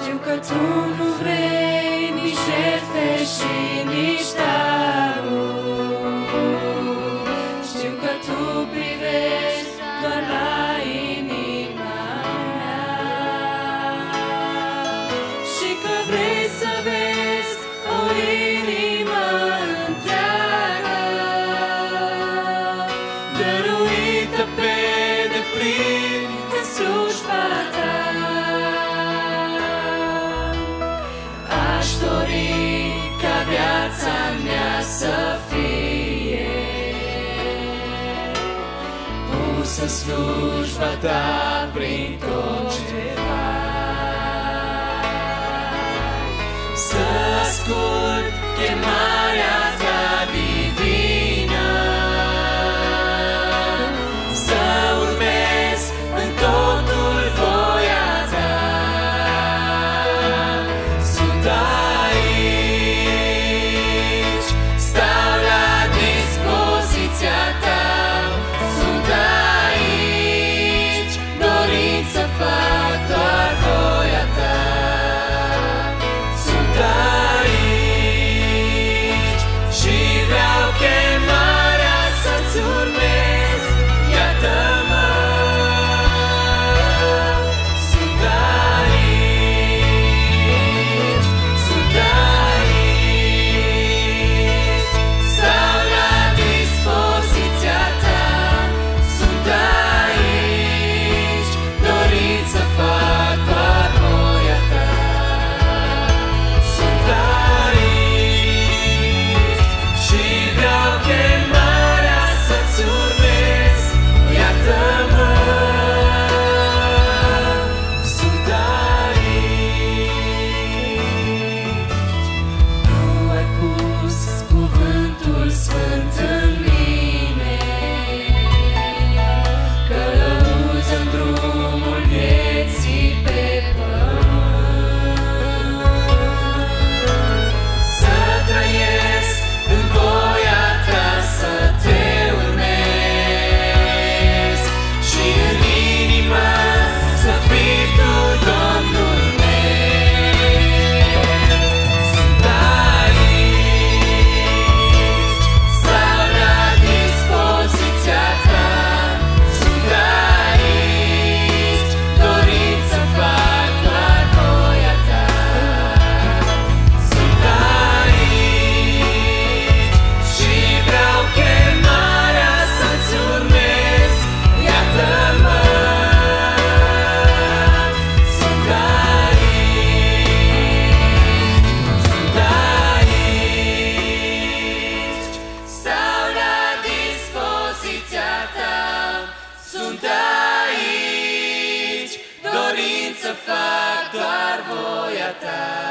Știu că Tu nu vrei nici jertfe și nici daruri. Știu că Tu privești doar la inima mea și că vrei să vezi o inimă întreagă, dăruită pe deplin în slujba Ta. Aș dori ca viața mea să fie pusă în slujba Ta prin tot ce fac, să ascult chemarea Ta divină, să urmez în totul voia Ta. Sunt aici, stau la dispoziția Ta. Sunt aici, dorind să fac doar voia Ta. Sunt aici și vreau chemarea să-ți urmez. Iată-mă, sunt aici, sunt aici, stau la dispoziția Ta. Sunt aici, dorind să fac doar voia Ta. Sunt aici și vreau chemarea să-ți urmez. Iată-mă, sunt aici. Tu ai pus cuvântul sfânt în mine, călăuză-n drumul vieții pe pământ. Să trăiesc în voia Ta, să Te urmez și în inimă să fii Tu Domnul meu. Sunt aici, stau la dispoziția Ta. Sunt aici, dorind să fac doar voia Ta. Sunt aici și vreau chemarea să-ți urmez. Iată-mă, sunt aici, stau la dispoziția Ta. Sunt aici, dorind să fac doar voia Ta.